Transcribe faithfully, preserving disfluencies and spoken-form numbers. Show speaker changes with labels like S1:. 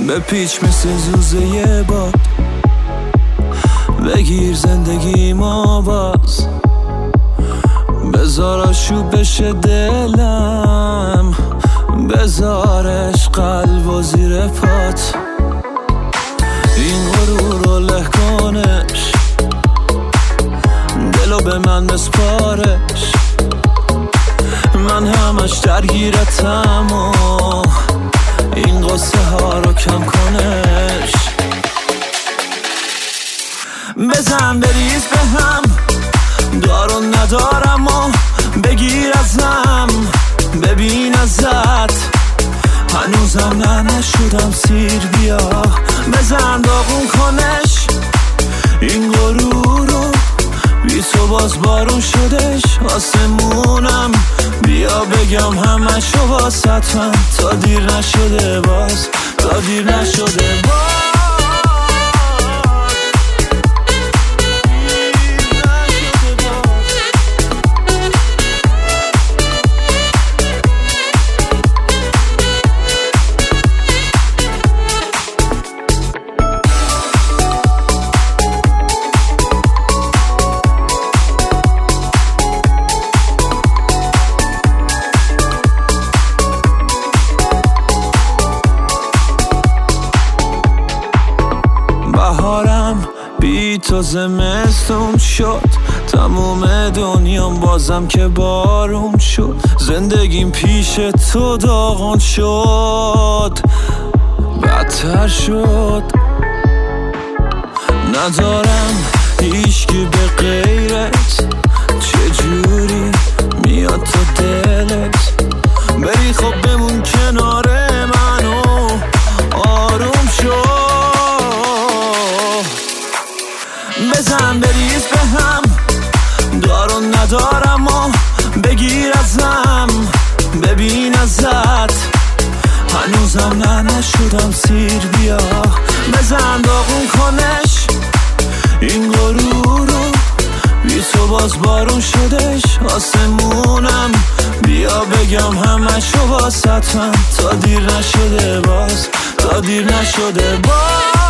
S1: به پیچ مثل زوزه یه باد، بگیر زندگی ما باز، بذار آشوب بشه دلم، بذارش قلب و زیر پات، این غرور رو له کنش، دلو به من بسپارش، من همش درگیرتم و این قصه ها رو کم کنش، بزن بریز به هم، دارو ندارم و بگیر ازم، ببین ازت هنوزم نه نشدم سیر، بیا بزن داغون کنش این غرور رو، بی تو باز بارون شدش آسمونم، بیا بگم همشو واسطم، تا دیر نشده باز، تا دیر نشده باز. بهارم بی تو زمستون شد، تموم دنیام بازم که بارون شد، زندگیم پیش تو داغون شد، بدتر شد، ندارم هیچکی به غیرت، چجوری میاد تو دلت، بری خب بمون کنار منو آروم شد، بزن بریز به هم، دارو ندارم و بگیر ازم، ببین ازت هنوزم نه نشدم سیر، بیا بزن داغون کنش این غرور رو، بی تو باز بارون شدش آسمونم، بیا بگم همشو واسطم، تا دیر نشده باز، تا دیر نشده باز.